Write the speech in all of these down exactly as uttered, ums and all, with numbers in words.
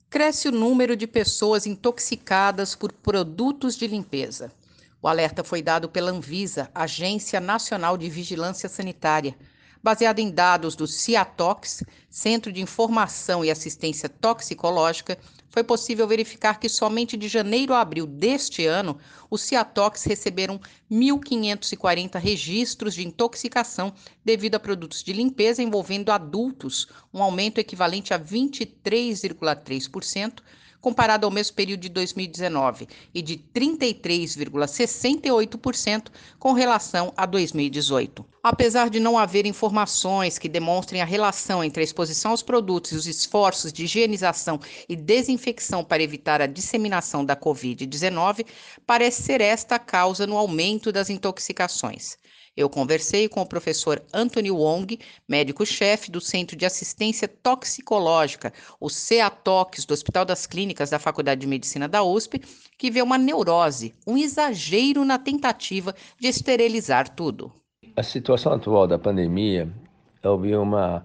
Cresce o número de pessoas intoxicadas por produtos de limpeza. O alerta foi dado pela Anvisa, Agência Nacional de Vigilância Sanitária. Baseado em dados do CIATOX, Centro de Informação e Assistência Toxicológica, foi possível verificar que somente de janeiro a abril deste ano, os CIATOX receberam mil quinhentos e quarenta registros de intoxicação devido a produtos de limpeza envolvendo adultos, um aumento equivalente a vinte e três vírgula três por cento, comparado ao mesmo período de dois mil e dezenove, e de trinta e três vírgula sessenta e oito por cento com relação a dois mil e dezoito. Apesar de não haver informações que demonstrem a relação entre a exposição aos produtos e os esforços de higienização e desinfecção para evitar a disseminação da covid dezenove, parece ser esta a causa no aumento das intoxicações. Eu conversei com o professor Anthony Wong, médico-chefe do Centro de Assistência Toxicológica, o CEATOX, do Hospital das Clínicas da Faculdade de Medicina da U S P, que vê uma neurose, um exagero na tentativa de esterilizar tudo. A situação atual da pandemia, houve uma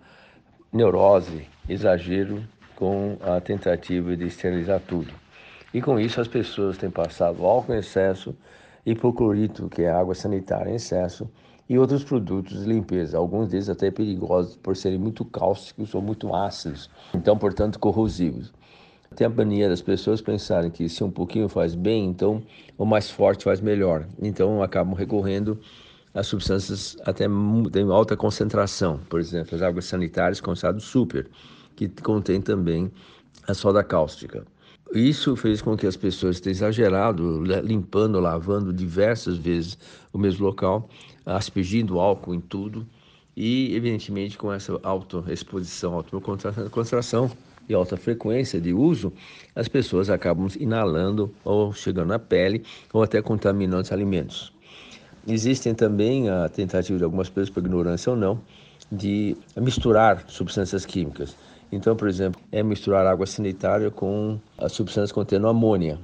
neurose, exagero com a tentativa de esterilizar tudo. E com isso as pessoas têm passado álcool em excesso, hipoclorito, que é água sanitária em excesso, e outros produtos de limpeza, alguns deles até perigosos por serem muito cáusticos ou muito ácidos, então, portanto, corrosivos. Tem a mania das pessoas pensarem que se um pouquinho faz bem, então o mais forte faz melhor. Então acabam recorrendo a substâncias até de alta concentração, por exemplo, as águas sanitárias com estado super, que contém também a soda cáustica. Isso fez com que as pessoas tenham exagerado, limpando, lavando diversas vezes o mesmo local, aspergindo álcool em tudo e, evidentemente, com essa alta exposição, alta concentração e alta frequência de uso, as pessoas acabam inalando ou chegando na pele ou até contaminando os alimentos. Existem também a tentativa de algumas pessoas, por ignorância ou não, de misturar substâncias químicas. Então, por exemplo, é misturar água sanitária com as substâncias contendo amônia.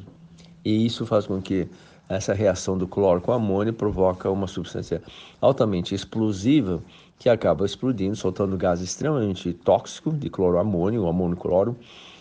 E isso faz com que essa reação do cloro com amônia provoca uma substância altamente explosiva que acaba explodindo, soltando gás extremamente tóxico de cloroamônio, o amônio-cloro,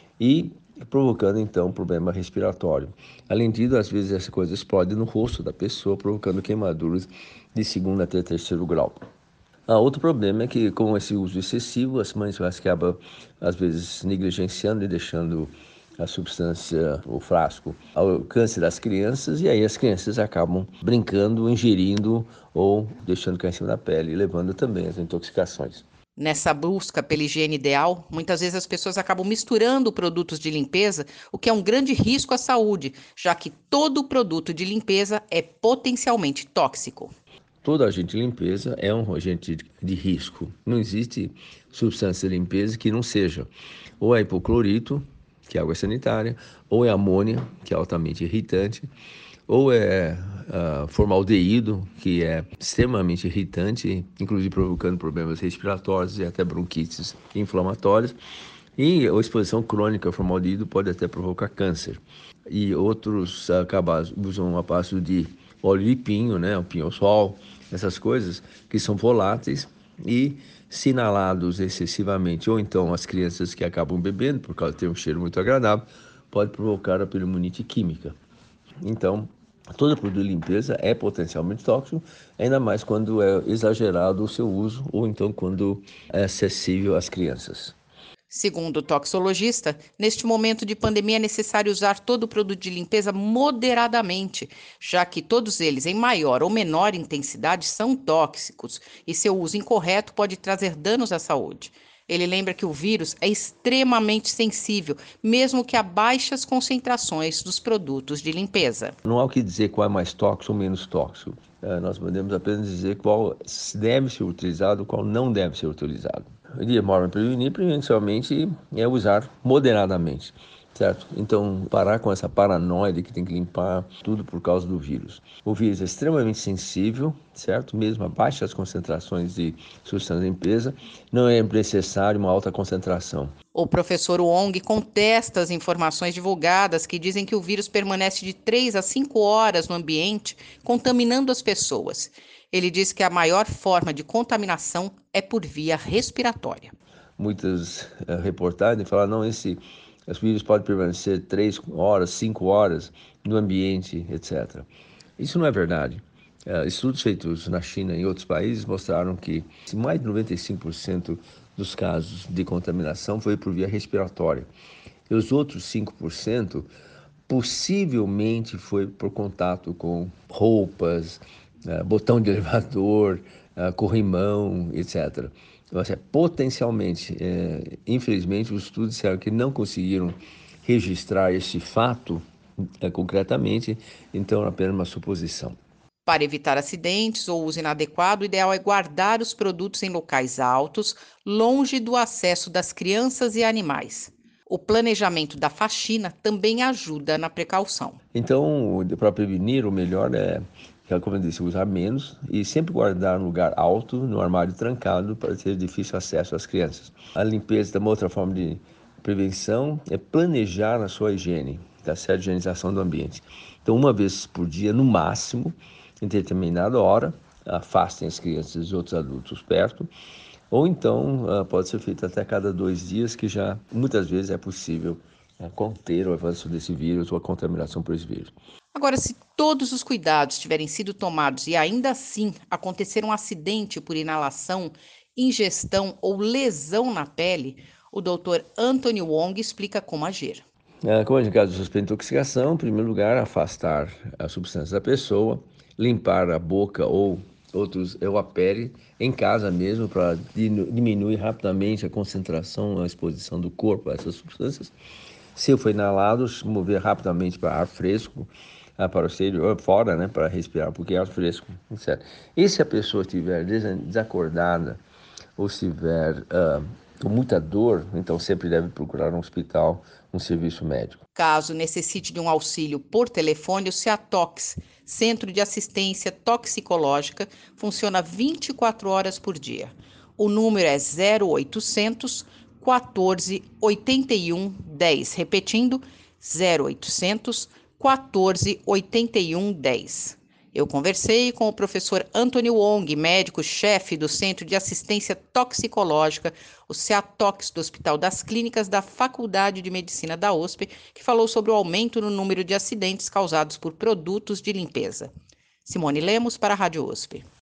e provocando então um problema respiratório. Além disso, às vezes essa coisa explode no rosto da pessoa, provocando queimaduras de segundo até terceiro grau. Ah, outro problema é que, com esse uso excessivo, as mães acabam, às vezes, negligenciando e deixando a substância, o frasco, ao alcance das crianças, e aí as crianças acabam brincando, ingerindo ou deixando cair em cima da pele, levando também às intoxicações. Nessa busca pela higiene ideal, muitas vezes as pessoas acabam misturando produtos de limpeza, o que é um grande risco à saúde, já que todo produto de limpeza é potencialmente tóxico. Todo agente de limpeza é um agente de risco. Não existe substância de limpeza que não seja. Ou é hipoclorito, que é água sanitária, ou é amônia, que é altamente irritante, ou é uh, formaldeído, que é extremamente irritante, inclusive provocando problemas respiratórios e até bronquites inflamatórias. E a exposição crônica ao formaldeído pode até provocar câncer. E outros acabam, usam a base de óleo de pinho, né, o pinho-sol, essas coisas que são voláteis e, se inalados excessivamente, ou então as crianças que acabam bebendo, por causa de ter um cheiro muito agradável, pode provocar a pneumonite química. Então, todo produto de limpeza é potencialmente tóxico, ainda mais quando é exagerado o seu uso ou então quando é acessível às crianças. Segundo o toxicologista, neste momento de pandemia é necessário usar todo o produto de limpeza moderadamente, já que todos eles, em maior ou menor intensidade, são tóxicos e seu uso incorreto pode trazer danos à saúde. Ele lembra que o vírus é extremamente sensível, mesmo que a baixas concentrações dos produtos de limpeza. Não há o que dizer qual é mais tóxico ou menos tóxico. É, nós podemos apenas dizer qual deve ser utilizado e qual não deve ser utilizado. De forma prevenir, principalmente, é usar moderadamente, certo? Então, parar com essa paranoia de que tem que limpar tudo por causa do vírus. O vírus é extremamente sensível, certo? Mesmo a baixas concentrações de substância de limpeza, não é necessário uma alta concentração. O professor Wong contesta as informações divulgadas que dizem que o vírus permanece de três a cinco horas no ambiente, contaminando as pessoas. Ele diz que a maior forma de contaminação é por via respiratória. Muitas uh, reportagens falam, não, esse Os vírus podem permanecer três horas, cinco horas no ambiente, etcétera. Isso não é verdade. Uh, estudos feitos na China e em outros países mostraram que mais de noventa e cinco por cento dos casos de contaminação foi por via respiratória. E os outros cinco por cento possivelmente foi por contato com roupas, uh, botão de elevador, uh, corrimão, etcétera. Então, assim, potencialmente, é, infelizmente, os estudos disseram que não conseguiram registrar esse fato é, concretamente, então é apenas uma suposição. Para evitar acidentes ou uso inadequado, o ideal é guardar os produtos em locais altos, longe do acesso das crianças e animais. O planejamento da faxina também ajuda na precaução. Então, para prevenir, o melhor é, como eu disse, usar menos e sempre guardar no lugar alto, no armário trancado, para ter difícil acesso às crianças. A limpeza, uma outra forma de prevenção, é planejar a sua higiene, tá certo? Higienização do ambiente. Então, uma vez por dia, no máximo, em determinada hora, afastem as crianças e outros adultos perto, ou então uh, pode ser feito até cada dois dias, que já muitas vezes é possível uh, conter o avanço desse vírus ou a contaminação por esse vírus. Agora, se todos os cuidados tiverem sido tomados e ainda assim acontecer um acidente por inalação, ingestão ou lesão na pele, o doutor Anthony Wong explica como agir. Uh, como em caso de suspeita de intoxicação, em primeiro lugar, afastar a substância da pessoa, limpar a boca ou outros, ou a pele em casa mesmo, para diminuir rapidamente a concentração, a exposição do corpo a essas substâncias. Se foi inalado, mover rapidamente para ar fresco, para o exterior, fora, né, para respirar, porque é ar fresco, certo? E se a pessoa estiver desacordada ou estiver uh, com muita dor, então sempre deve procurar um hospital, um serviço médico. Caso necessite de um auxílio por telefone, o CEATOX, Centro de Assistência Toxicológica, funciona vinte e quatro horas por dia. O número é zero oitocentos, quatorze, oitenta e um, dez. Repetindo, zero oitocentos, quatorze, oitenta e um, dez. Eu conversei com o professor Anthony Wong, médico-chefe do Centro de Assistência Toxicológica, o CEATOX do Hospital das Clínicas da Faculdade de Medicina da U S P, que falou sobre o aumento no número de acidentes causados por produtos de limpeza. Simone Lemos para a Rádio U S P.